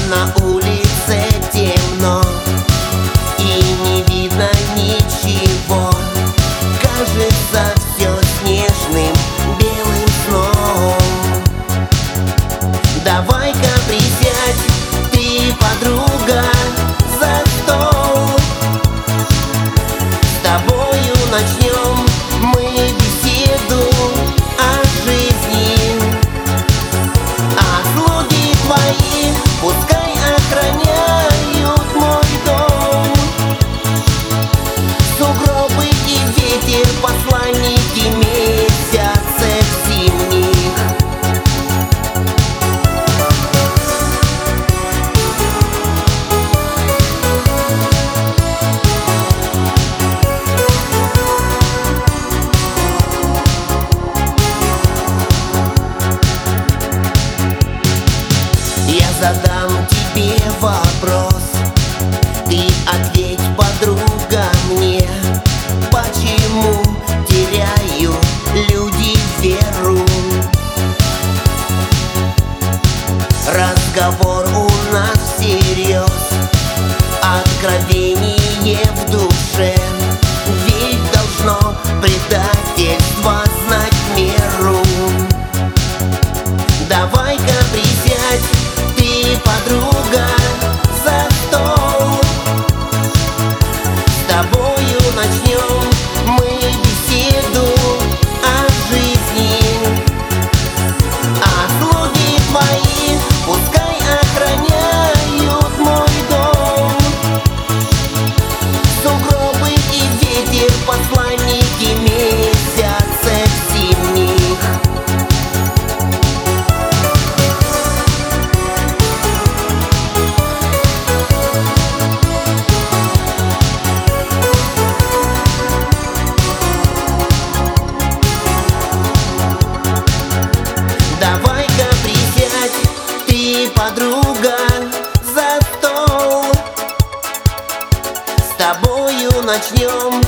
На улице темно и не видно ничего. Кажется все снежным белым сном. Давай-ка присядь, ты, подруга, за стол. С тобою начнем мы беседу о жизни. А слуги твои пускай охраняют мой дом. Сугробы и ветер, посланники месяцев зимних. Я задам тебе вопрос, ты ответь, подруга, мне. Почему теряют люди веру? Разговор у нас всерьез, откровение в душе. Ведь должно предательство знать меру. Давай-ка присядь, ты, подруга, за стол. С тобою начнем мы беседу о жизни. А слуги твои пускай охраняют мой дом. Сугробы и ветер, посланники месяцев зимних. Давай-ка присядь, ты, подруга, за стол. С тобою начнем